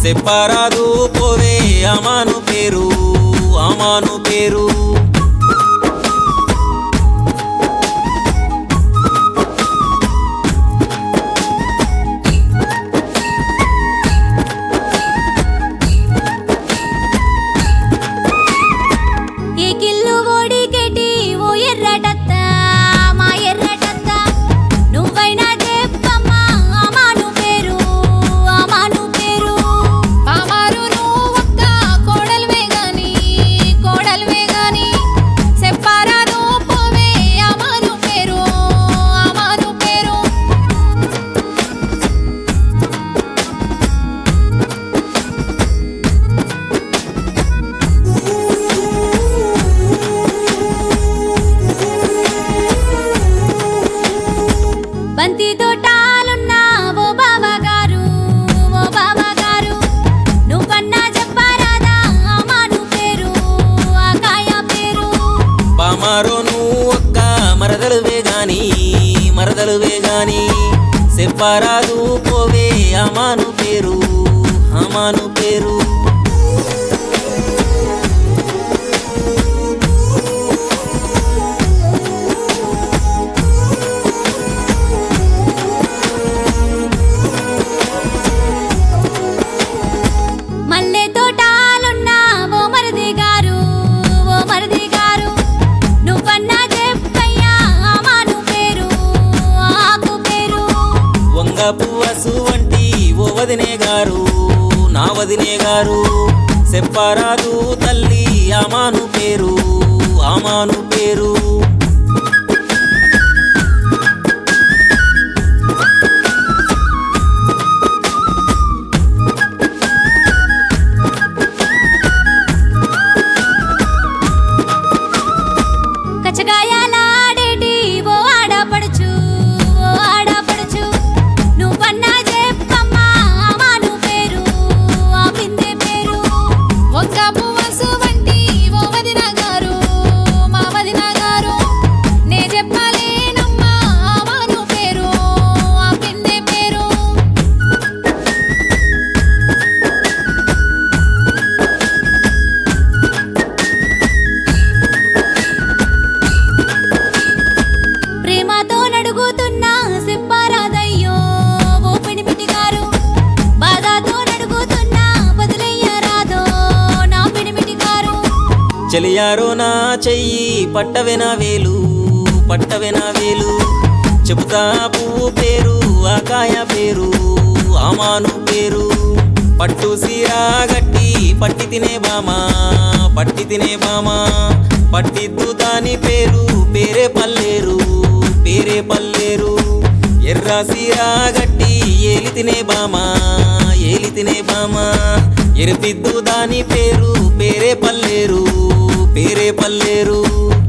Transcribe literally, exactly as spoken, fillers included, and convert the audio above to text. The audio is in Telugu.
సెప్పరాదు పోవే అమాను పేరు అమాను పేరు బంతి తోటాలున్న ఓ బావగారు ఓ బావగారు నువ్వన్నా చెప్పరాదా అమాను పేరు ఆకాయ పేరు బామారో నువ్వు ఒక్క మరదలువే గాని మరదలువే గాని సెప్పరాదు పోవే అమాను పేరు అమాను పేరు మల్లె తోటాలున్న ఓ మరిది గారు ఓ మరిది గారు నువ్వన్నా చెప్పయ్యా అమాను పేరు ఆకు పేరు వంగ పువ్వసు వంటి ఓ వదినే గారు నా వదినే గారు సెప్పరాదు తల్లి అమాను పేరు అమాను పేరు కచ్చగాయాలాడేటి ఓ ఆడపడుచు ఓ ఆడపడుచు నువ్వన్నా చెప్పమ్మా అమాను పేరు ఆ బిందె పేరు ఒక్క పువ్వసు వంటి ఓ వదిన గారు మా వదిన గారు నే చెప్పలేనమ్మా అమాను పేరు ఆ బిందె పేరు ప్రేమతో నడుగుతున్నా సెప్పరాదయ్యో ఓ పినిమిటి గారు బాధతో నడుగుతున్నా బదులయ్యరాదో నా పినిమిటి గారు చెలియారో నా చెయ్యి పట్టవెన వేలు పట్టవెన వేలు చెబుతా పువ్వు పేరు ఆకాయ పేరు అమాను పేరు పట్టు సీరా గట్టి పట్టి తినే బామా పట్టి తినే బామా పట్టిద్దు దాని పేరు పేరే పల్లేరు పేరే పల్లేరు ఎర్ర సీరా గట్టి ఏలి తినే బామా ఏలి తినే బామా ఎరిపిద్దు దాని పేరు పేరే పల్లేరు పేరే పల్లేరు